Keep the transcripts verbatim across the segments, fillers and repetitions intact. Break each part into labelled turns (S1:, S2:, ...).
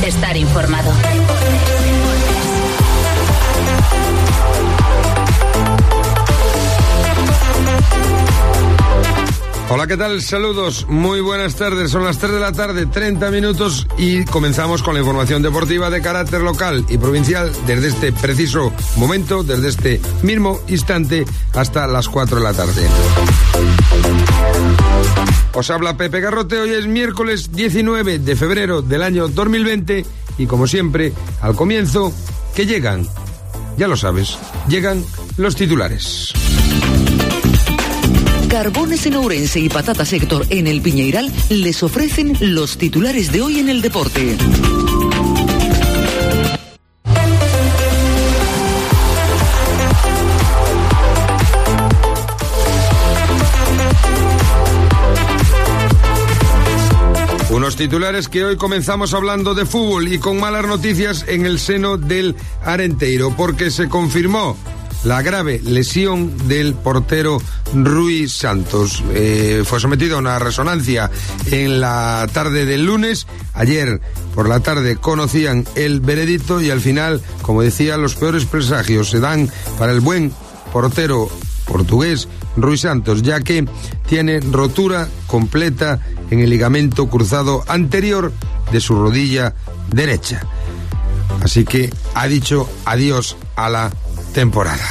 S1: Estar informado.
S2: Hola, ¿qué tal? Saludos, muy buenas tardes. Son las tres de la tarde, treinta minutos, y comenzamos con la información deportiva de carácter local y provincial desde este preciso momento, desde este mismo instante hasta las cuatro de la tarde. Os habla Pepe Garrote. Hoy es miércoles diecinueve de febrero del año dos mil veinte y, como siempre, al comienzo, que llegan, ya lo sabes, llegan los titulares.
S3: Carbones en Ourense y Patatas Héctor en el Piñeiral les ofrecen los titulares de hoy en el deporte.
S2: Unos titulares que hoy comenzamos hablando de fútbol y con malas noticias en el seno del Arenteiro, porque se confirmó la grave lesión del portero Rui Santos. Eh, fue sometido a una resonancia en la tarde del lunes. Ayer por la tarde conocían el veredicto y al final, como decía, los peores presagios se dan para el buen portero portugués Rui Santos, ya que tiene rotura completa en el ligamento cruzado anterior de su rodilla derecha. Así que ha dicho adiós a la temporada.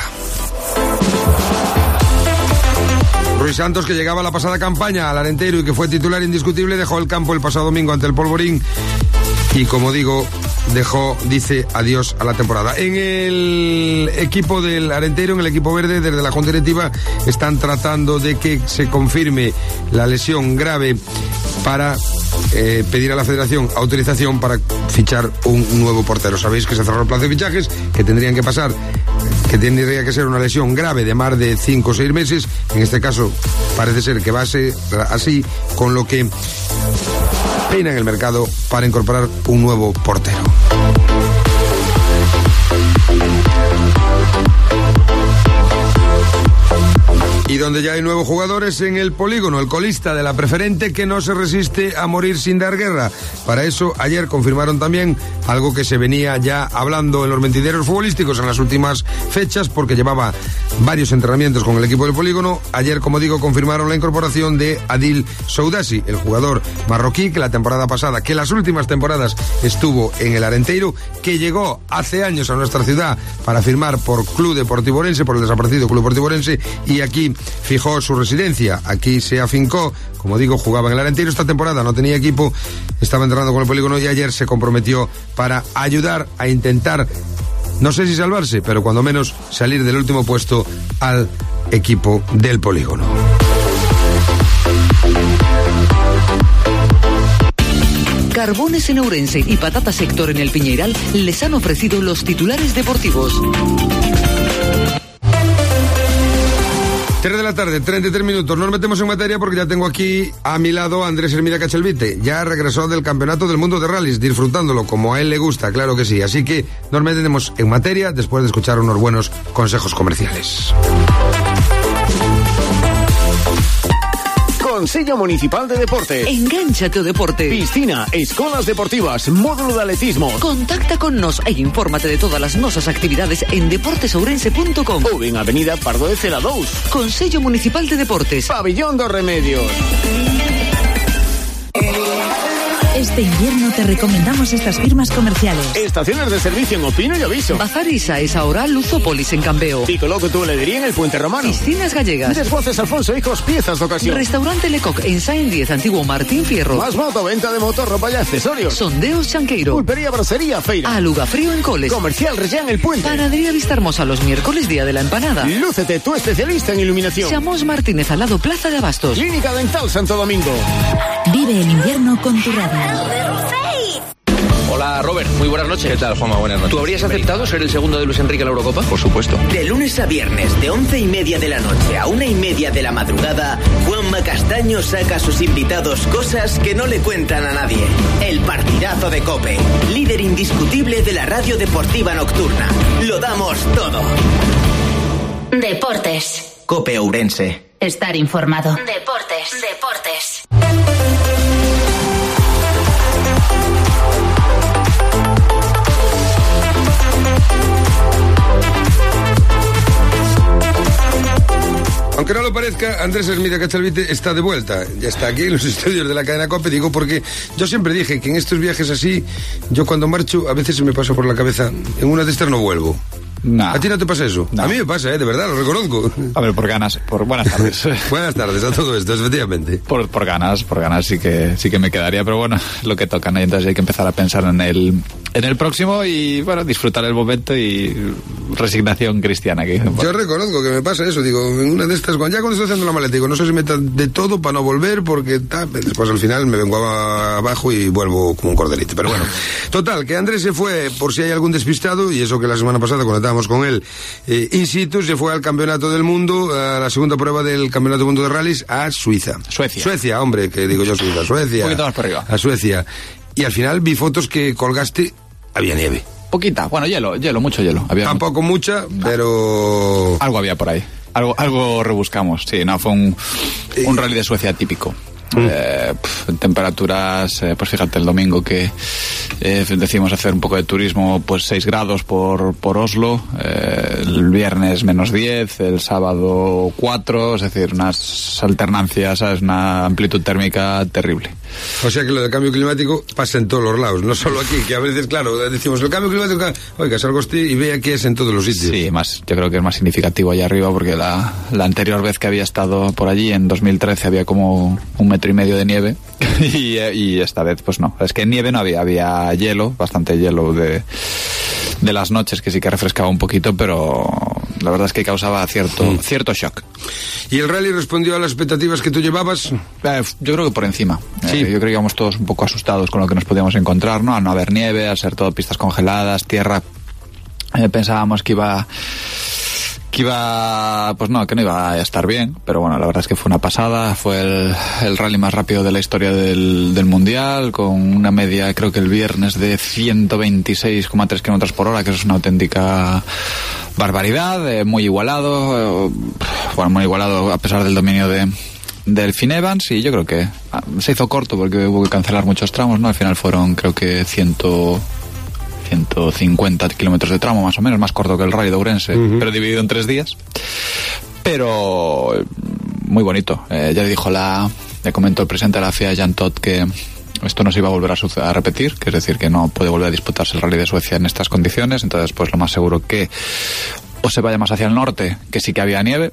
S2: Rui Santos, que llegaba a la pasada campaña al Arenteiro y que fue titular indiscutible, dejó el campo el pasado domingo ante el Polvorín y, como digo, dejó, dice, adiós a la temporada. En el equipo del Arenteiro, en el equipo verde, desde la Junta Directiva están tratando de que se confirme la lesión grave para eh, pedir a la Federación autorización para fichar un nuevo portero. Sabéis que se cerró el plazo de fichajes, que tendrían que pasar, que tendría que ser una lesión grave de más de cinco o seis meses. En este caso parece ser que va a ser así, con lo que peinan el mercado para incorporar un nuevo portero. Y donde ya hay nuevos jugadores en el Polígono, el colista de la preferente que no se resiste a morir sin dar guerra. Para eso, ayer confirmaron también algo que se venía ya hablando en los mentideros futbolísticos en las últimas fechas, porque llevaba varios entrenamientos con el equipo del Polígono. Ayer, como digo, confirmaron la incorporación de Adil Soudasi, el jugador marroquí que la temporada pasada, que las últimas temporadas estuvo en el Arenteiro, que llegó hace años a nuestra ciudad para firmar por Club Deportivo Ourense, por el desaparecido Club Deportivo Ourense, y aquí fijó su residencia, aquí se afincó. Como digo, jugaba en el Arenteiro esta temporada, no tenía equipo, estaba entrenando con el Polígono y ayer se comprometió para ayudar a intentar, no sé si salvarse, pero cuando menos salir del último puesto al equipo del Polígono.
S3: Carbones en Ourense y Patatas Héctor en el Piñeiral les han ofrecido los titulares deportivos.
S2: tres de la tarde, treinta y tres minutos. Nos metemos en materia porque ya tengo aquí a mi lado a Andrés Hermida Cachelvite. Ya regresó del Campeonato del Mundo de Rallys, disfrutándolo como a él le gusta, claro que sí. Así que nos metemos en materia después de escuchar unos buenos consejos comerciales.
S4: Consello Municipal de Deportes.
S3: Engánchate o deporte.
S4: Piscina, escolas deportivas, módulo de atletismo.
S3: Contacta con nos e infórmate de todas las nosas actividades en deportesourense punto com
S4: ou en Avenida Pardo de Cela dous.
S3: Consello Municipal de Deportes.
S4: Pabellón dos Remedios.
S5: Este invierno te recomendamos estas firmas comerciales.
S4: Estaciones de servicio en Opino y Aviso.
S3: Bazar Isa es ahora Luzópolis en Cambeo.
S4: Pico Loco tu heladería en el Puente Romano.
S3: Piscinas Gallegas.
S4: Desguaces Alfonso Hijos, piezas de ocasión.
S3: Restaurante Lecoq en Sain diez, Antiguo Martín Fierro.
S4: Más moto, venta de motor, ropa y accesorios.
S3: Sondeos Chanqueiro.
S4: Pulpería, Brocería, Feira.
S3: Alugafrío en Coles.
S4: Comercial Rellán el Puente.
S3: Panadería Vista Hermosa los miércoles, día de la empanada.
S4: Lúcete, tu especialista en iluminación.
S3: Chamos Martínez al lado, Plaza de Abastos.
S4: Clínica Dental Santo Domingo.
S5: Vive el invierno con tu radio.
S6: Hola Robert, muy buenas noches.
S7: ¿Qué tal, Juanma? Buenas noches.
S6: ¿Tú habrías aceptado ser el segundo de Luis Enrique en la Eurocopa?
S7: Por supuesto.
S8: De lunes a viernes, de once y media de la noche a una y media de la madrugada, Juanma Castaño saca a sus invitados cosas que no le cuentan a nadie. El partidazo de COPE, líder indiscutible de la radio deportiva nocturna. Lo damos todo.
S1: Deportes.
S8: COPE Ourense.
S1: Estar informado. Deportes. Deportes.
S2: Aunque no lo parezca, Andrés Hermida Cachalvite está de vuelta. Ya está aquí en los estudios de la cadena COPE. Digo porque yo siempre dije que en estos viajes así, yo cuando marcho, a veces se me pasa por la cabeza, en una de estas no vuelvo.
S7: No.
S2: ¿A ti no te pasa eso?
S7: No.
S2: A mí me pasa, ¿eh? De verdad, lo reconozco.
S7: A ver, por ganas, por buenas tardes.
S2: Buenas tardes a todo esto, efectivamente.
S7: Por, por ganas, por ganas sí que sí que me quedaría, pero bueno, lo que toca, ¿no? Y entonces hay que empezar a pensar en el en el próximo y, bueno, disfrutar el momento y resignación cristiana que dicen.
S2: Yo reconozco que me pasa eso, digo, en una de estas, cuando ya cuando estoy haciendo la maleta, digo, no sé si me metan de todo para no volver, porque ta, después al final me vengo abajo y vuelvo como un corderito, pero bueno. Total, que Andrés se fue, por si hay algún despistado, y eso que la semana pasada cuando estábamos con él, eh, in situ, se fue al Campeonato del Mundo, a la segunda prueba del Campeonato del Mundo de Rallys, a Suiza.
S7: Suecia.
S2: Suecia, hombre, que digo yo Suiza, Suecia.
S7: Un poquito más por arriba.
S2: A Suecia. Y al final vi fotos que colgaste, había nieve.
S7: Poquita, bueno, hielo, hielo, mucho hielo. Había
S2: Tampoco mucha,
S7: no.
S2: pero...
S7: Algo había por ahí. Algo, algo rebuscamos, sí, no, fue un, un rally de Suecia típico. Mm. Eh, pf, temperaturas, eh, pues fíjate, el domingo que eh, decidimos hacer un poco de turismo, pues seis grados por, por Oslo, eh, el viernes menos diez, el sábado cuatro, es decir, unas alternancias, ¿sabes? Una amplitud térmica terrible.
S2: O sea que lo del cambio climático pasa en todos los lados, no solo aquí, que a veces, claro, decimos el cambio climático, oiga, salga usted y vea que es en todos los sitios.
S7: Sí, más, yo creo que es más significativo allá arriba, porque la, la anterior vez que había estado por allí, en dos mil trece, había como un metro y medio de nieve, y, y esta vez pues no, es que nieve no había, había hielo, bastante hielo de, de las noches, que sí que refrescaba un poquito, pero la verdad es que causaba cierto, mm. cierto shock.
S2: ¿Y el rally respondió a las expectativas que tú llevabas?
S7: Eh, yo creo que por encima.
S2: Sí.
S7: Eh, yo creo que íbamos todos un poco asustados con lo que nos podíamos encontrar, ¿no? Al no haber nieve, al ser todo pistas congeladas, tierra, eh, pensábamos que iba... que iba, pues no, que no iba a estar bien, pero bueno, la verdad es que fue una pasada, fue el, el rally más rápido de la historia del, del Mundial, con una media, creo que el viernes, de ciento veintiséis coma tres kilómetros por hora, que eso es una auténtica barbaridad, eh, muy igualado, eh, bueno, muy igualado a pesar del dominio de del Finn Evans, y yo creo que ah, se hizo corto porque hubo que cancelar muchos tramos, ¿no? Al final fueron, creo que ciento cincuenta kilómetros de tramo, más o menos, más corto que el Rally de Ourense, uh-huh. pero dividido en tres días. Pero muy bonito. Eh, ya le dijo la, le comentó el presidente de la F I A, Jan Todt, que esto no se iba a volver a, suceder, a repetir, que es decir, que no puede volver a disputarse el Rally de Suecia en estas condiciones. Entonces, pues lo más seguro que o se vaya más hacia el norte, que sí que había nieve,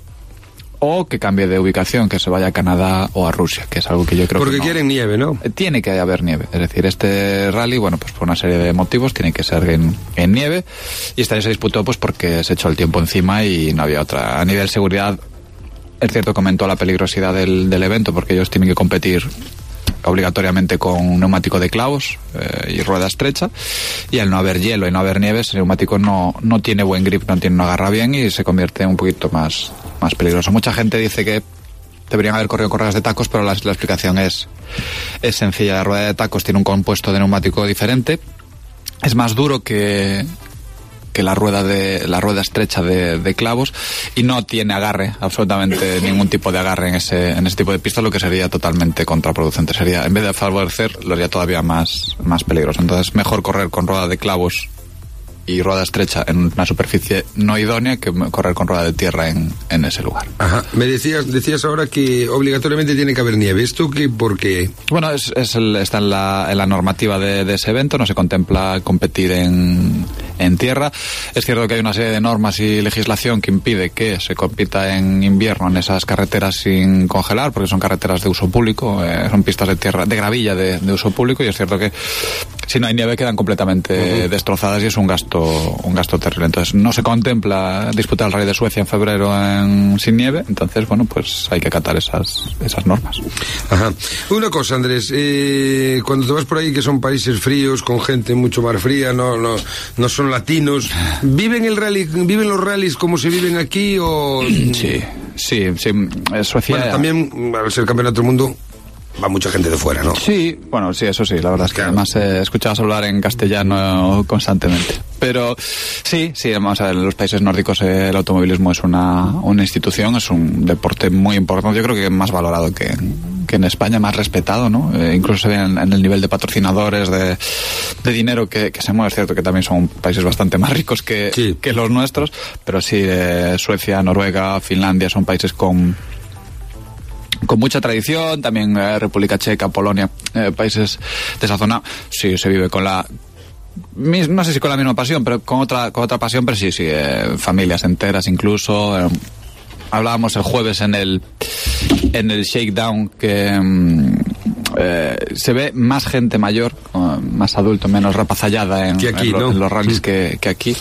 S7: o que cambie de ubicación, que se vaya a Canadá o a Rusia, que es algo que yo creo
S2: porque
S7: que no.
S2: quieren nieve, ¿no?
S7: Tiene que haber nieve, es decir, este rally, bueno, pues por una serie de motivos tiene que ser en, en nieve, y este año se disputó pues porque se echó el tiempo encima y no había otra. A nivel seguridad, es cierto, comentó la peligrosidad del, del evento, porque ellos tienen que competir obligatoriamente con un neumático de clavos eh, y rueda estrecha, y al no haber hielo y no haber nieve, ese neumático no, no tiene buen grip, no tiene, no agarra bien, y se convierte un poquito más, más peligroso. Mucha gente dice que deberían haber corrido con ruedas de tacos, pero la, la explicación es, es sencilla. La rueda de tacos tiene un compuesto de neumático diferente, es más duro que que la rueda de la rueda estrecha de, de clavos, y no tiene agarre, absolutamente ningún tipo de agarre en ese en ese tipo de pistas, lo que sería totalmente contraproducente. Sería, en vez de favorecer, lo haría todavía más, más peligroso. Entonces, mejor correr con rueda de clavos y rueda estrecha en una superficie no idónea que correr con rueda de tierra en, en ese lugar.
S2: Ajá. Me decías decías ahora que obligatoriamente tiene que haber nieve. ¿Esto qué? ¿Por qué?
S7: Bueno, es, es el, está en la, en la normativa de, de ese evento, no se contempla competir en, en tierra. Es cierto que hay una serie de normas y legislación que impide que se compita en invierno en esas carreteras sin congelar, porque son carreteras de uso público, eh, son pistas de tierra, de gravilla de, de uso público, y es cierto que si no hay nieve quedan completamente uh-huh. destrozadas, y es un gasto un gasto terrible. Entonces no se contempla disputar el Rally de Suecia en febrero en, sin nieve. Entonces, bueno, pues hay que acatar esas esas normas.
S2: Ajá. Una cosa, Andrés, eh, cuando te vas por ahí, que son países fríos, con gente mucho más fría, no no no son latinos, ¿viven el rally, viven los rallies como se viven aquí o...?
S7: Sí, sí, sí. Suecia...
S2: Bueno, también, al ser campeonato del mundo, va mucha gente de fuera, ¿no?
S7: Sí, bueno, sí, eso sí, la verdad es que claro. Además eh, escuchabas hablar en castellano constantemente. Pero sí, sí, vamos a ver, en los países nórdicos eh, el automovilismo es una, una institución, es un deporte muy importante, yo creo que más valorado que, que en España, más respetado, ¿no? Eh, incluso se ve en, en el nivel de patrocinadores, de, de dinero que, que se mueve. Es cierto que también son países bastante más ricos que, sí. que los nuestros, pero sí, eh, Suecia, Noruega, Finlandia son países con con mucha tradición, también eh, República Checa, Polonia, eh, países de esa zona. Sí, se vive con la, no sé si con la misma pasión, pero con otra con otra pasión, pero sí, sí, eh, familias enteras incluso. Eh, hablábamos el jueves en el en el Shakedown que eh, se ve más gente mayor, más adulto, menos rapazallada en,
S2: aquí,
S7: en, lo,
S2: ¿no?
S7: en los rallies que, que aquí.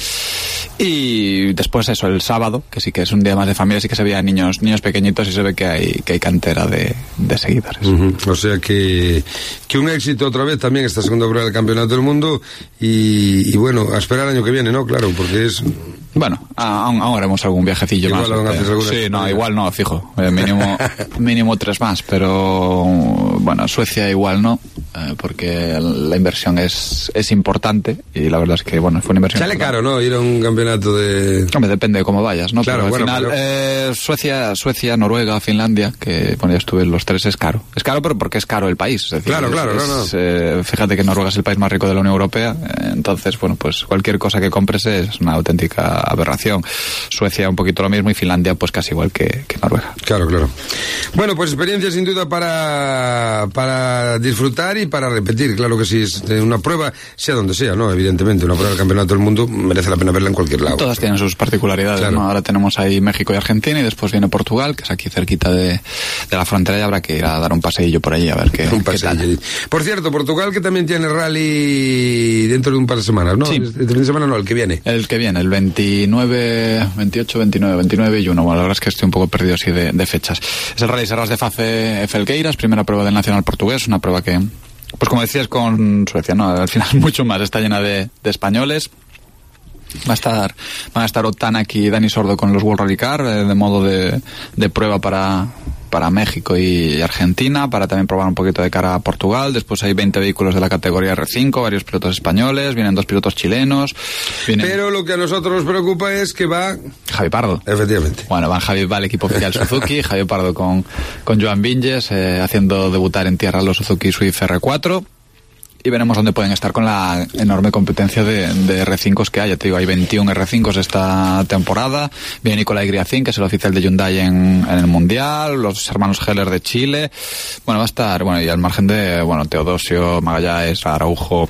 S7: Y después eso, el sábado, que sí que es un día más de familia, sí que se veía niños niños pequeñitos y se ve que hay que hay cantera de, de seguidores.
S2: Uh-huh. O sea que, que un éxito otra vez también esta segunda prueba del Campeonato del Mundo y, y bueno, a esperar el año que viene, ¿no? Claro, porque es...
S7: Bueno, aún, aún haremos algún viajecillo
S2: igual
S7: más.
S2: Igual haces alguna
S7: Sí, no, igual no, fijo. Eh, mínimo, mínimo tres más, pero bueno, Suecia igual no, eh, porque la inversión es, es importante y la verdad es que, bueno, fue una inversión.
S2: Sale caro, ¿no? Ir a un campeonato de...
S7: Hombre, depende de cómo vayas, ¿no?
S2: Claro,
S7: pero al
S2: bueno,
S7: final,
S2: pero...
S7: eh, Suecia, Suecia, Noruega, Finlandia, que bueno, ya estuve en los tres, es caro. Es caro, pero porque es caro el país. Es decir,
S2: claro, claro,
S7: es,
S2: no, no.
S7: Es, eh, fíjate que Noruega es el país más rico de la Unión Europea, eh, entonces, bueno, pues cualquier cosa que compres es una auténtica aberración. Suecia un poquito lo mismo y Finlandia pues casi igual que, que Noruega.
S2: Claro, claro. Bueno, pues experiencia sin duda para para disfrutar y para repetir, claro que sí, es una prueba, sea donde sea, ¿no? Evidentemente, una prueba del Campeonato del Mundo merece la pena verla en cualquier lado.
S7: Todas tienen sus particularidades, claro. ¿no? Ahora tenemos ahí México y Argentina y después viene Portugal, que es aquí cerquita de, de la frontera y habrá que ir a dar un paseillo por allí a ver qué,
S2: un
S7: qué tal.
S2: Por cierto, Portugal que también tiene rally dentro de un par de semanas, ¿no?
S7: Sí.
S2: Este fin de semana no, el que viene.
S7: El que viene, el veintinueve, veintiocho, veintinueve, veintinueve y uno. Bueno, la verdad es que estoy un poco perdido así de, de fechas. Es el Rally Serras de Fafe Felgueiras, primera prueba del Nacional Portugués, una prueba que, pues como decías con Suecia, ¿no? Al final mucho más, está llena de, de españoles. Va a estar, van a estar Otanak y Dani Sordo con los World Rally Car, eh, de modo de, de prueba para, para México y Argentina, para también probar un poquito de cara a Portugal. Después hay veinte vehículos de la categoría R cinco, varios pilotos españoles, vienen dos pilotos chilenos. Vienen...
S2: Pero lo que a nosotros nos preocupa es que va...
S7: Javi Pardo.
S2: Efectivamente.
S7: Bueno, van Javi, va el equipo oficial Suzuki, Javi Pardo con, con Joan Vinges, eh, haciendo debutar en tierra los Suzuki Swift R cuatro. Y veremos dónde pueden estar con la enorme competencia de, de R cinco que hay. Ya te digo, hay veintiún R cinco esta temporada. Viene Nicolai Griacin, que es el oficial de Hyundai en, en el Mundial. Los hermanos Heller de Chile. Bueno, va a estar, bueno, y al margen de, bueno, Teodosio, Magallanes, Araujo,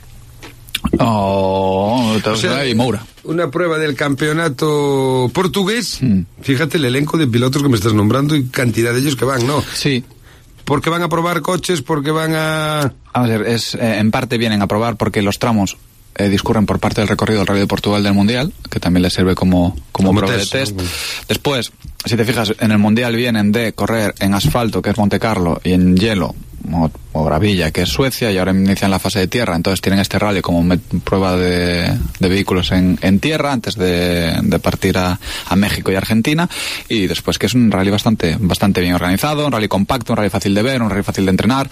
S7: oh, Teodosio, o sea, y Moura.
S2: Una prueba del campeonato portugués.
S7: Mm.
S2: Fíjate el elenco de pilotos que me estás nombrando y cantidad de ellos que van, ¿no?
S7: Sí.
S2: Porque van a probar coches, porque van a...
S7: Vamos a ver, es, eh, en parte vienen a probar porque los tramos eh, discurren por parte del recorrido del Rally de Portugal del Mundial, que también les sirve como, como, como prueba test, de test. ¿No? Después, si te fijas, en el Mundial vienen de correr en asfalto, que es Monte Carlo, y en hielo, o, o Gravilla, que es Suecia, y ahora inician la fase de tierra. Entonces tienen este rally como met- prueba de, de vehículos en, en tierra antes de, de partir a, a México y Argentina. Y después que es un rally bastante bastante bien organizado, un rally compacto, un rally fácil de ver, un rally fácil de entrenar.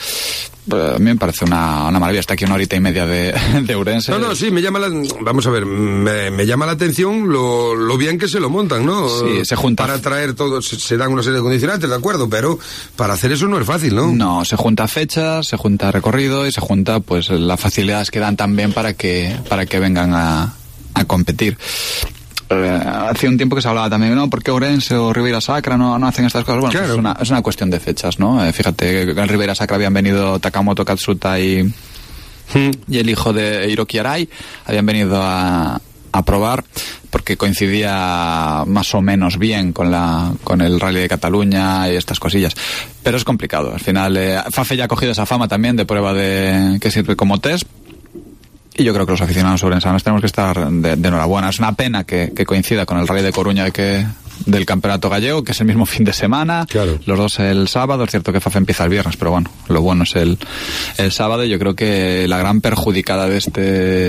S7: A mí me parece una, una maravilla. Está aquí una horita y media de, de Ourense.
S2: No, no, sí, me llama la... Vamos a ver, me, me llama la atención lo, lo bien que se lo montan, ¿no?
S7: Sí, se junta...
S2: Para traer todo, se, se dan una serie de condicionantes, de acuerdo, pero para hacer eso no es fácil, ¿no?
S7: No, se junta fechas, se junta recorrido y se junta, pues, las facilidades que dan también para que, para que vengan a, a competir. Eh, hace un tiempo que se hablaba también, ¿no? ¿Por qué Ourense o Ribeira Sacra no, no hacen estas cosas? Bueno,
S2: claro.
S7: pues es, una, es una cuestión de fechas, ¿no? Eh, fíjate que en Ribeira Sacra habían venido Takamoto Katsuta y, hmm. y el hijo de Hiroki Arai, habían venido a, a probar porque coincidía más o menos bien con la con el Rally de Cataluña y estas cosillas. Pero es complicado. Al final, eh, Fafe ya ha cogido esa fama también de prueba de que sirve como test. Y yo creo que los aficionados ourensanos tenemos que estar de, de enhorabuena. Es una pena que, que coincida con el Rally de Coruña que, del Campeonato Gallego, que es el mismo fin de semana.
S2: Claro.
S7: Los dos el sábado. Es cierto que Fafe empieza el viernes, pero bueno, lo bueno es el, el sábado. Y yo creo que la gran perjudicada de este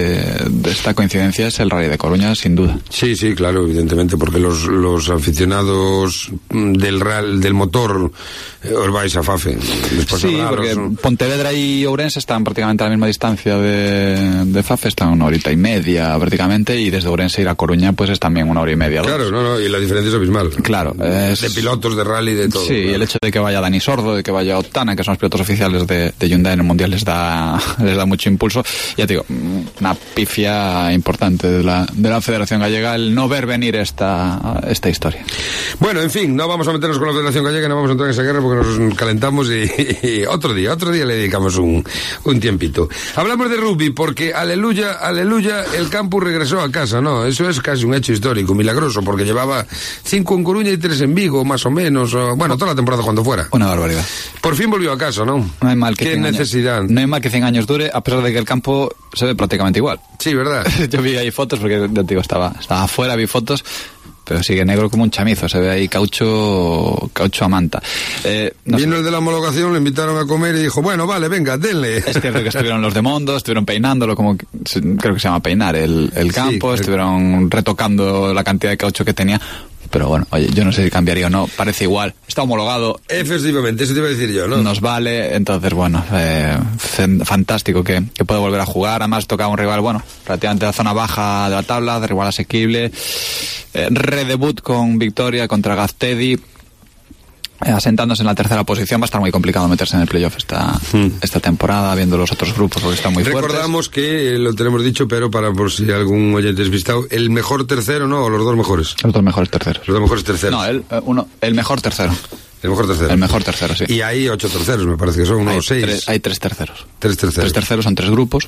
S7: de esta coincidencia es el Rally de Coruña, sin duda.
S2: Sí, sí, claro, evidentemente, porque los, los aficionados del rally, del motor, eh, os vais a Fafe. Después
S7: sí, porque los... Pontevedra y Ourense están prácticamente a la misma distancia de, de Fafe, están una horita y media prácticamente, y desde Ourense ir a Coruña pues es también una hora y media.
S2: Claro,
S7: dos.
S2: no, no, y la diferencia es abismal.
S7: Claro. Es...
S2: De pilotos, de rally, de todo.
S7: Sí,
S2: claro.
S7: El hecho de que vaya Dani Sordo, de que vaya Ottana, que son los pilotos oficiales de, de Hyundai en el Mundial, les da les da mucho impulso. Ya te digo, una pifia importante de la, de la Federación Gallega el no ver venir esta, esta historia.
S2: Bueno, en fin, no vamos a meternos con la Federación Gallega, no vamos a entrar en esa guerra porque nos calentamos y, y otro día, otro día le dedicamos un, un tiempito. Hablamos de rugby porque, aleluya, aleluya, el campus regresó a casa, ¿no? Eso es casi un hecho histórico, milagroso, porque llevaba cinco en Coruña y tres en Vigo, más o menos, o, bueno, toda la temporada cuando fuera.
S7: Una barbaridad.
S2: Por fin volvió a casa, ¿no?
S7: No hay mal que
S2: Qué necesidad.
S7: Años, no hay mal que cien años dure, a pesar de que el campo se ve prácticamente igual.
S2: Sí, ¿verdad?
S7: Yo vi ahí fotos, porque ya te digo, estaba, estaba afuera, vi fotos, pero sigue negro como un chamizo, se ve ahí caucho caucho a manta. Eh, no
S2: Vino
S7: sé.
S2: el de la homologación, le invitaron a comer y dijo, bueno, vale, venga, denle.
S7: Es cierto que estuvieron los de Mondo, estuvieron peinándolo, como que, creo que se llama peinar el, el campo, sí, estuvieron retocando la cantidad de caucho que tenía. Pero bueno, oye, yo no sé si cambiaría o no, parece igual, está homologado.
S2: Efectivamente, eso te iba a decir yo, ¿no?
S7: Nos vale, entonces bueno, eh, fantástico que, que pueda volver a jugar. Además tocaba un rival, bueno, relativamente la zona baja de la tabla, de rival asequible. Eh, redebut con victoria contra Gaztedi. Eh, asentándose en la tercera posición, va a estar muy complicado meterse en el playoff esta, hmm. esta temporada, viendo los otros grupos porque están muy fuertes.
S2: Recordamos que, eh, lo tenemos dicho, pero para por si algún oyente es despistado, el mejor tercero, ¿no? O los dos mejores.
S7: Los dos mejores terceros.
S2: Los dos mejores terceros.
S7: No, el, uno, el mejor tercero.
S2: El mejor tercero.
S7: El mejor tercero, sí.
S2: Y hay ocho terceros, me parece que son unos seis.
S7: Tres, hay tres terceros.
S2: Tres terceros.
S7: Tres terceros son tres grupos.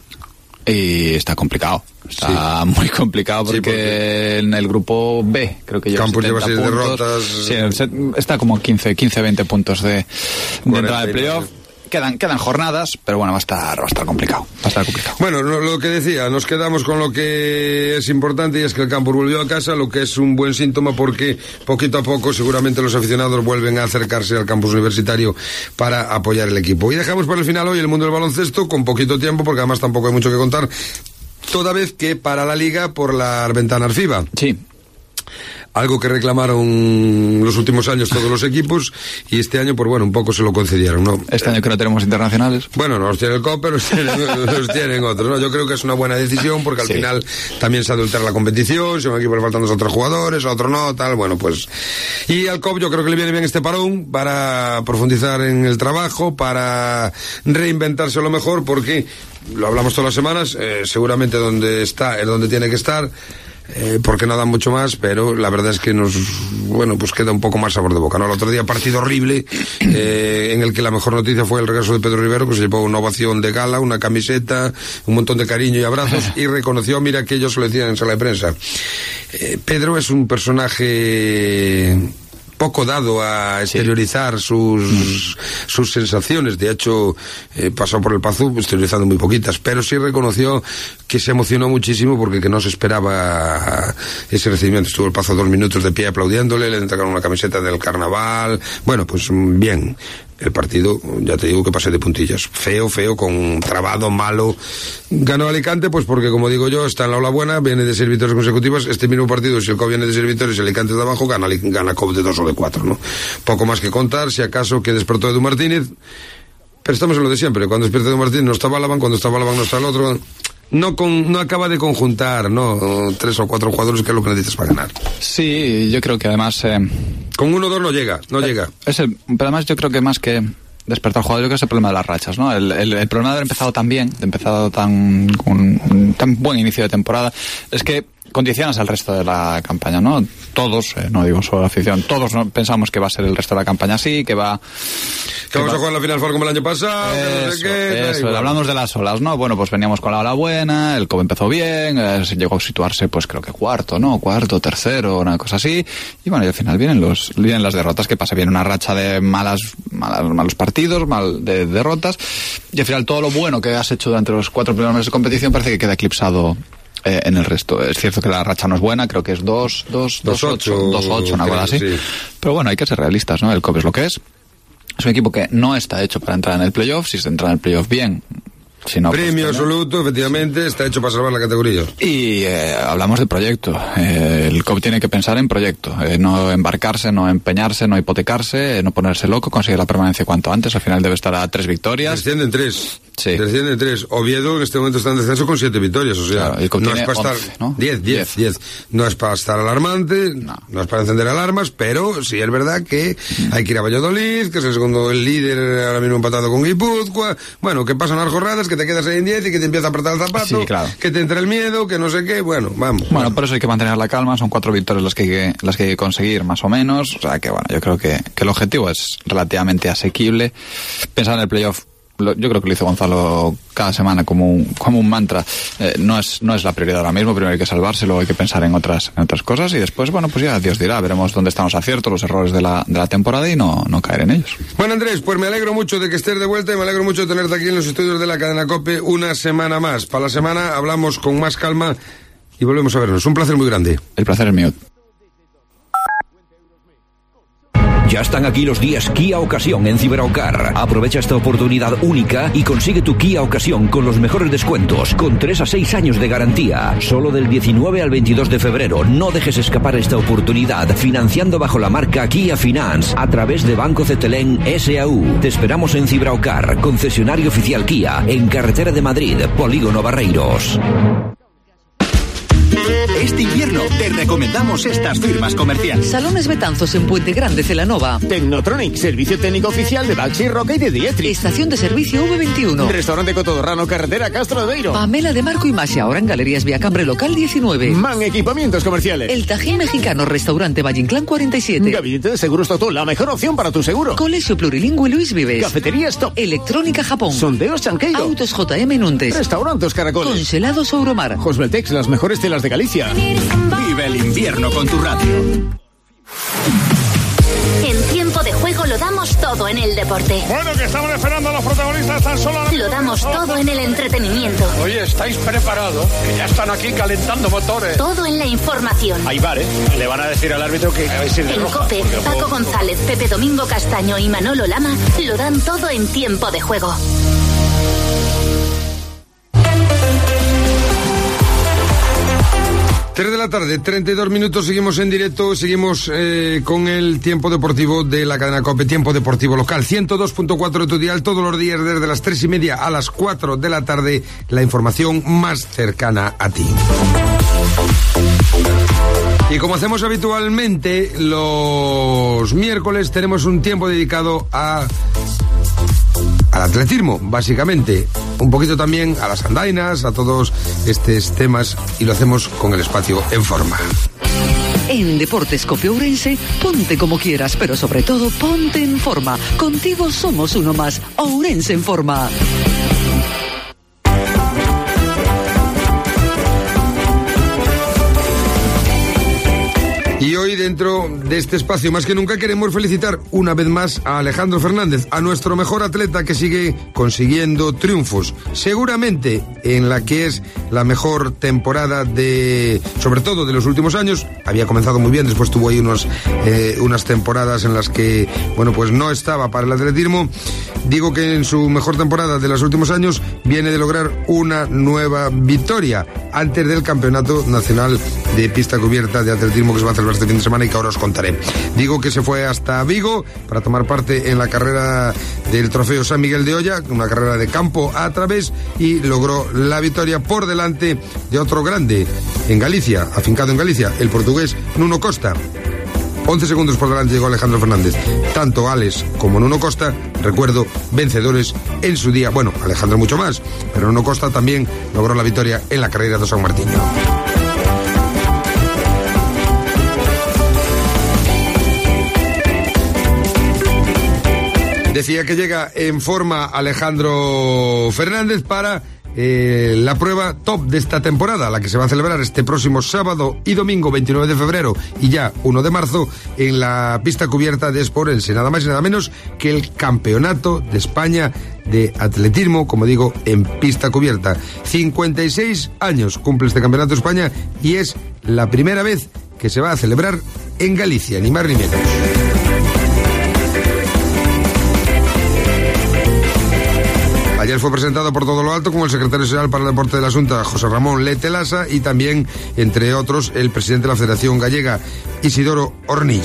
S7: Y está complicado. Está sí. muy complicado porque, sí, porque en el grupo B creo que lleva
S2: Campos lleva seis derrotas.
S7: Sí, está como quince, veinte puntos de, de entrada del playoff. Quedan, quedan jornadas, pero bueno, va a estar, va a estar complicado. Va a estar complicado.
S2: Bueno, lo, lo que decía, nos quedamos con lo que es importante y es que el Campus volvió a casa, lo que es un buen síntoma porque poquito a poco seguramente los aficionados vuelven a acercarse al campus universitario para apoyar el equipo. Y dejamos para el final hoy el mundo del baloncesto con poquito tiempo porque además tampoco hay mucho que contar, toda vez que para la liga por la ventana FIBA.
S7: Sí.
S2: Algo que reclamaron los últimos años todos los equipos y este año, pues bueno, un poco se lo concedieron, ¿no?
S7: Este año que no tenemos internacionales.
S2: Bueno, no los tiene el C O P, pero los tienen, los tienen otros, ¿no? Yo creo que es una buena decisión porque al sí. final también se adultera la competición, si un equipo le faltan dos o tres jugadores, a otro no, tal, bueno, pues... Y al C O P yo creo que le viene bien este parón para profundizar en el trabajo, para reinventarse lo mejor, porque, lo hablamos todas las semanas, eh, seguramente donde está es donde tiene que estar. Eh, porque no dan mucho más, pero la verdad es que nos, bueno, pues queda un poco más sabor de boca, ¿no? El otro día partido horrible, eh, en el que la mejor noticia fue el regreso de Pedro Rivero, que se llevó una ovación de gala, una camiseta, un montón de cariño y abrazos, y reconoció, mira que ellos lo decían en sala de prensa. Eh, Pedro es un personaje poco dado a exteriorizar sí. sus mm. sus sensaciones. De hecho, eh, pasó por el Pazu exteriorizando muy poquitas, pero sí reconoció que se emocionó muchísimo porque que no se esperaba ese recibimiento. Estuvo el Pazu dos minutos de pie aplaudiéndole, le entregaron una camiseta del carnaval. Bueno, pues bien. El partido, ya te digo que pasé de puntillas. Feo, feo, con trabado, malo. Ganó Alicante, pues porque, como digo yo, está en la ola buena, viene de seis victorias consecutivas. Este mismo partido, si el C O B viene de seis victorias y el Alicante de abajo, gana, gana C O B de dos o de cuatro, ¿no? Poco más que contar, si acaso que despertó Edu Martínez. Pero estamos en lo de siempre. Cuando despierta Edu Martínez no está Balaban, cuando está Balaban no está el otro. No con, no acaba de conjuntar, ¿no? Tres o cuatro jugadores que es lo que necesitas para ganar.
S7: Sí, yo creo que además... Eh,
S2: con uno o dos no llega, no
S7: eh,
S2: llega.
S7: Es el, pero además yo creo que más que despertar jugadores, yo creo que es el problema de las rachas, ¿no? El, el, el problema de haber empezado tan bien, de empezado tan con un tan buen inicio de temporada, es que condicionas al resto de la campaña, ¿no? Todos, eh, no digo solo la afición, todos ¿no? pensamos que va a ser el resto de la campaña así, que va...
S2: Que, que vamos va... a jugar la final como el año pasado,
S7: eso,
S2: que no sé qué...
S7: Eso, bueno. Hablamos de las olas, ¿no? Bueno, pues veníamos con la ola buena, el C O B empezó bien, eh, llegó a situarse, pues creo que cuarto, ¿no? Cuarto, tercero, una cosa así, y bueno, y al final vienen los vienen las derrotas, que pasa, viene una racha de malas, malas malos partidos, mal de derrotas, y al final todo lo bueno que has hecho durante los cuatro primeros meses de competición parece que queda eclipsado Eh, en el resto. Es cierto que la racha no es buena, creo que es dos, dos, dos, ocho, dos, ocho, una cosa así. Sí. Pero bueno, hay que ser realistas, ¿no? El C O B es lo que es. Es un equipo que no está hecho para entrar en el playoff. Si se entra en el playoff, bien. Si no,
S2: premio
S7: pues,
S2: absoluto, efectivamente, está hecho para salvar la categoría.
S7: Y eh, hablamos de proyecto. Eh, el C O B tiene que pensar en proyecto, eh, no embarcarse, no empeñarse, no hipotecarse, eh, no ponerse loco, conseguir la permanencia cuanto antes. Al final debe estar a tres victorias.
S2: Descienden tres.
S7: Sí.
S2: Desciende tres. Oviedo en este momento está en descenso con siete victorias, o sea,
S7: claro, y
S2: no es para
S7: once,
S2: estar...
S7: ¿no?
S2: diez, diez, diez. No es para estar alarmante, no. no es para encender alarmas, pero sí es verdad que mm. hay que ir a Valladolid, que es el segundo el líder, ahora mismo empatado con Guipúzcoa. Bueno, que pasan las jornadas, que te quedas ahí en diez y que te empieza a apretar el zapato,
S7: sí, claro.
S2: que te entra el miedo, que no sé qué, bueno, vamos.
S7: Bueno,
S2: bueno.
S7: por eso hay que mantener la calma, son cuatro victorias las que hay que, las que hay que conseguir, más o menos, o sea que bueno, yo creo que, que el objetivo es relativamente asequible. Pensar en el playoff, lo, yo creo que lo hizo Gonzalo cada semana como un, como un mantra, eh, no es no es la prioridad ahora mismo, primero hay que salvarse, luego hay que pensar en otras en otras cosas y después, bueno, pues ya Dios dirá, veremos dónde están los aciertos, los errores de la, de la temporada y no, no caer en ellos.
S2: Bueno, Andrés, pues me alegro mucho de que estés de vuelta y me alegro mucho de tenerte aquí en los estudios de la cadena COPE una semana más. Para la semana hablamos con más calma y volvemos a vernos. Un placer muy grande.
S7: El placer es mío.
S9: Ya están aquí los días Kia Ocasión en Ciberaucar. Aprovecha esta oportunidad única y consigue tu Kia Ocasión con los mejores descuentos, con tres a seis años de garantía. Solo del diecinueve al veintidós de febrero. No dejes escapar esta oportunidad financiando bajo la marca Kia Finance a través de Banco Cetelén S A U. Te esperamos en Ciberaucar, concesionario oficial Kia, en Carretera de Madrid, Polígono Barreiros.
S10: Este invierno te recomendamos estas firmas comerciales.
S3: Salones Betanzos en Puente Grande, Celanova.
S4: Technotronic, servicio técnico oficial de Baxi, Roca y de Dietri.
S3: Estación de servicio V veintiuno.
S4: Restaurante Cotodorrano, carretera Castro de Beiro.
S3: Pamela de Marco y Masha, ahora en Galerías Viacambre Local diecinueve.
S4: Man Equipamientos Comerciales.
S3: El Tajín Mexicano, Restaurante Valle Inclán cuarenta y siete.
S4: Gabinete de Seguros Totó, la mejor opción para tu seguro.
S3: Colegio Plurilingüe Luis Vives.
S4: Cafetería Stop.
S3: Electrónica Japón.
S4: Sondeos Chanqueiro.
S3: Autos J M Nuntes.
S4: Restaurantes Caracoles.
S3: Congelados Ouromar.
S4: Josbeltex, las mejores telas de Galicia.
S10: Vive el invierno con tu radio.
S1: En tiempo de juego lo damos todo en el deporte.
S11: Bueno, que estamos esperando a los protagonistas tan solo.
S1: Lo damos todo en el entretenimiento.
S11: Oye, ¿estáis preparados? Que ya están aquí calentando motores.
S1: Todo en la información.
S11: Hay bar, ¿eh? Le van a decir al árbitro que a ver si de
S1: En
S11: roja,
S1: COPE, Paco
S11: juego...
S1: González, Pepe Domingo Castaño y Manolo Lama lo dan todo en tiempo de juego.
S2: tres de la tarde, treinta y dos minutos, seguimos en directo, seguimos eh, con el tiempo deportivo de la cadena COPE, tiempo deportivo local, ciento dos punto cuatro de tu dial, todos los días desde las tres y media a las cuatro de la tarde, la información más cercana a ti. Y como hacemos habitualmente, los miércoles tenemos un tiempo dedicado a... al atletismo, básicamente, un poquito también a las andainas, a todos estos temas, y lo hacemos con el espacio En Forma.
S3: En Deportes COPE Ourense, ponte como quieras, pero sobre todo ponte en forma. Contigo somos uno más. Ourense en Forma.
S2: Y hoy, dentro de este espacio, más que nunca queremos felicitar una vez más a Alejandro Fernández, a nuestro mejor atleta que sigue consiguiendo triunfos. Seguramente en la que es la mejor temporada de, sobre todo de los últimos años. Había comenzado muy bien, después tuvo ahí unos, eh, unas temporadas en las que, bueno, pues no estaba para el atletismo. Digo que en su mejor temporada de los últimos años viene de lograr una nueva victoria antes del Campeonato Nacional de Pista Cubierta de Atletismo que se va a celebrar este fin de semana y que ahora os contaré. Digo que se fue hasta Vigo para tomar parte en la carrera del Trofeo San Miguel de Oya, una carrera de campo a través, y logró la victoria por delante de otro grande en Galicia, afincado en Galicia, el portugués Nuno Costa. once segundos por delante llegó Alejandro Fernández. Tanto Alex como Nuno Costa, recuerdo, vencedores en su día. Bueno, Alejandro mucho más, pero Nuno Costa también logró la victoria en la carrera de San Martiño. Decía que llega en forma Alejandro Fernández para eh, la prueba top de esta temporada, la que se va a celebrar este próximo sábado y domingo veintinueve de febrero y ya uno de marzo en la pista cubierta de Esporense, nada más y nada menos que el Campeonato de España de Atletismo, como digo, en pista cubierta. cincuenta y seis años cumple este Campeonato de España y es la primera vez que se va a celebrar en Galicia, ni más ni menos. Ayer fue presentado por todo lo alto con el secretario general para el deporte de la Xunta, José Ramón Lete Lasa, y también, entre otros, el presidente de la Federación Gallega, Isidoro Hornillos.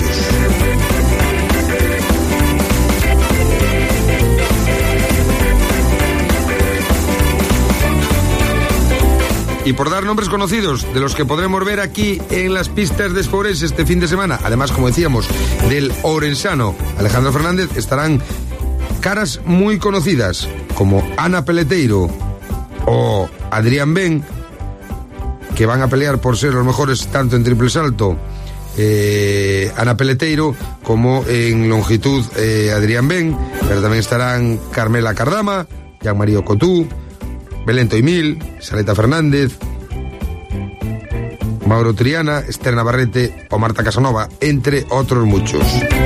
S2: Y por dar nombres conocidos de los que podremos ver aquí en las pistas de Expo Ourense este fin de semana, además, como decíamos, del ourensano Alejandro Fernández, estarán caras muy conocidas como Ana Peleteiro o Adrián Ben, que van a pelear por ser los mejores tanto en triple salto eh, Ana Peleteiro como en longitud eh, Adrián Ben, pero también estarán Carmela Cardama, Jean-Marie Cotú, Belén Toimil, Saleta Fernández, Mauro Triana, Esther Navarrete o Marta Casanova, entre otros muchos.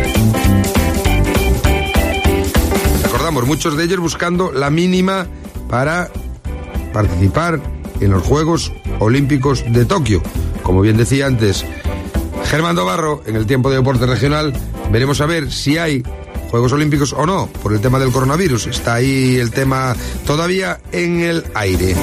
S2: Recordamos, muchos de ellos buscando la mínima para participar en los Juegos Olímpicos de Tokio. Como bien decía antes Germán Dobarro, en el tiempo de deporte regional, veremos a ver si hay Juegos Olímpicos o no, por el tema del coronavirus. Está ahí el tema todavía en el aire.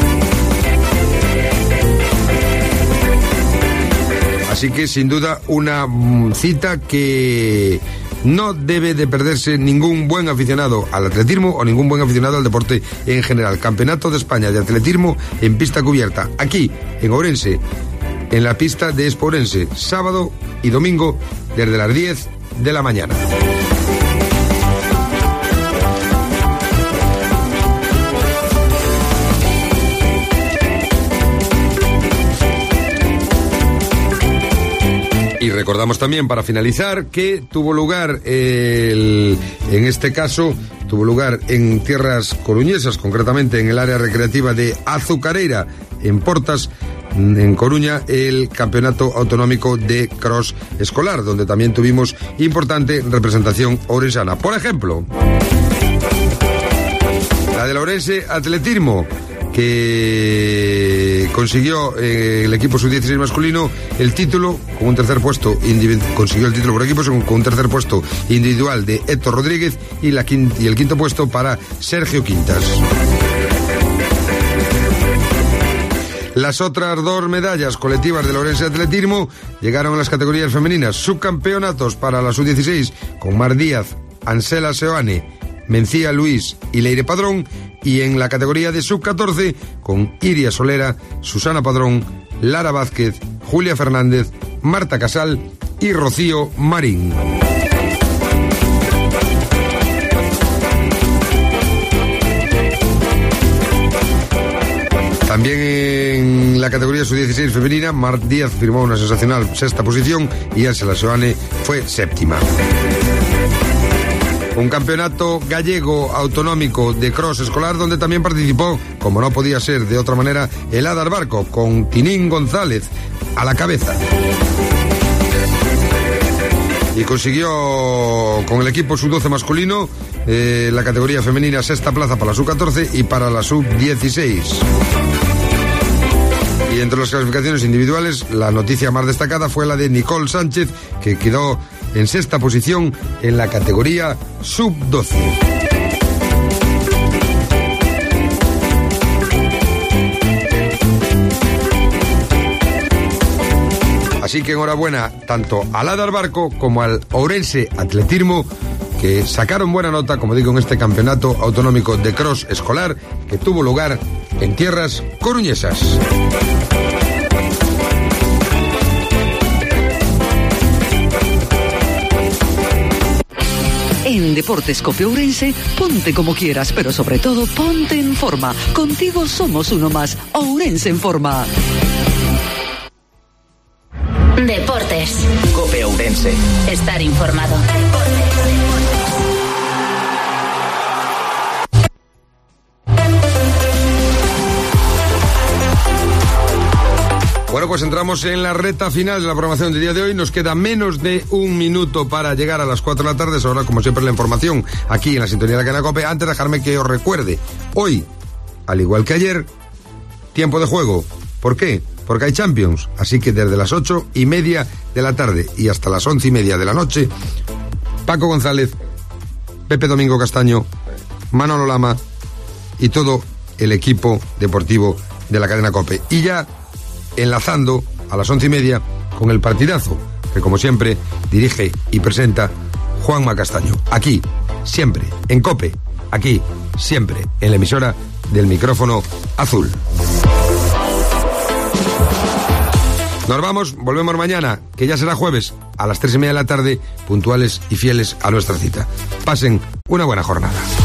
S2: Así que, sin duda, una cita que no debe de perderse ningún buen aficionado al atletismo o ningún buen aficionado al deporte en general. Campeonato de España de atletismo en pista cubierta, aquí, en Ourense, en la pista de Expo Ourense, sábado y domingo, desde las diez de la mañana. Y recordamos también, para finalizar, que tuvo lugar, el, en este caso, tuvo lugar en tierras coruñesas, concretamente en el área recreativa de Azucareira, en Portas, en Coruña, el Campeonato Autonómico de Cross Escolar, donde también tuvimos importante representación ourensana. Por ejemplo, la del Ourense Atletismo, que consiguió eh, el equipo sub dieciséis masculino el título con un tercer puesto individual, consiguió el título por equipos con un tercer puesto individual de Héctor Rodríguez y, la quinta, y el quinto puesto para Sergio Quintas. Las otras dos medallas colectivas del Ourense Atletismo llegaron a las categorías femeninas. Subcampeonatos para la sub dieciséis con Mar Díaz, Ansela Seoane, Mencía Luis y Leire Padrón, y en la categoría de sub catorce con Iria Solera, Susana Padrón, Lara Vázquez, Julia Fernández, Marta Casal y Rocío Marín. También en la categoría sub dieciséis femenina, Mar Díaz firmó una sensacional sexta posición y Ansela Seoane fue séptima. Un campeonato gallego autonómico de cross escolar donde también participó, como no podía ser de otra manera, el Adar Barco, con Tinín González a la cabeza. Y consiguió con el equipo sub doce masculino eh, la categoría femenina sexta plaza para la sub catorce y para la sub dieciséis. Y entre las clasificaciones individuales, la noticia más destacada fue la de Nicole Sánchez, que quedó en sexta posición en la categoría sub doce. Así que enhorabuena tanto al Adar Barco como al Ourense Atletismo, que sacaron buena nota, como digo, en este campeonato autonómico de cross escolar que tuvo lugar en tierras coruñesas.
S3: En Deportes Cope Ourense, ponte como quieras, pero sobre todo ponte en forma. Contigo somos uno más. Ourense en forma.
S1: Deportes.
S8: Cope Ourense.
S1: Estar informado.
S2: Bueno, pues entramos en la recta final de la programación del día de hoy. Nos queda menos de un minuto para llegar a las cuatro de la tarde. Ahora, como siempre, la información aquí en la sintonía de la cadena COPE. Antes, dejarme que os recuerde, hoy, al igual que ayer, tiempo de juego. ¿Por qué? Porque hay Champions. Así que desde las ocho y media de la tarde y hasta las once y media de la noche, Paco González, Pepe Domingo Castaño, Manolo Lama y todo el equipo deportivo de la cadena COPE. Y ya enlazando a las once y media con el partidazo que, como siempre, dirige y presenta Juanma Castaño. Aquí, siempre, en COPE. Aquí, siempre, en la emisora del micrófono azul. Nos vamos, volvemos mañana, que ya será jueves, a las tres y media de la tarde, puntuales y fieles a nuestra cita. Pasen una buena jornada.